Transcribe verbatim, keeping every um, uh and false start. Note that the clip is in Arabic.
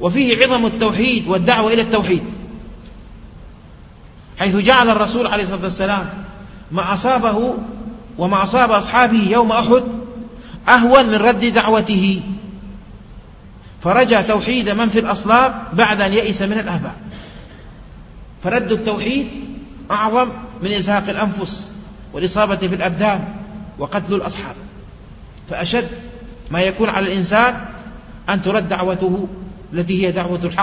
وفيه عظم التوحيد والدعوة إلى التوحيد، حيث جعل الرسول عليه الصلاة والسلام ما أصابه وما أصاب أصحابه يوم أحد أهون من رد دعوته، فرجى توحيد من في الأصلاب بعد أن يئس من الآباء. فرد التوحيد أعظم من إزهاق الأنفس والإصابة في الأبدان وقتل الأصحاب، فأشد ما يكون على الإنسان أن ترد دعوته التي هي دعوة الحق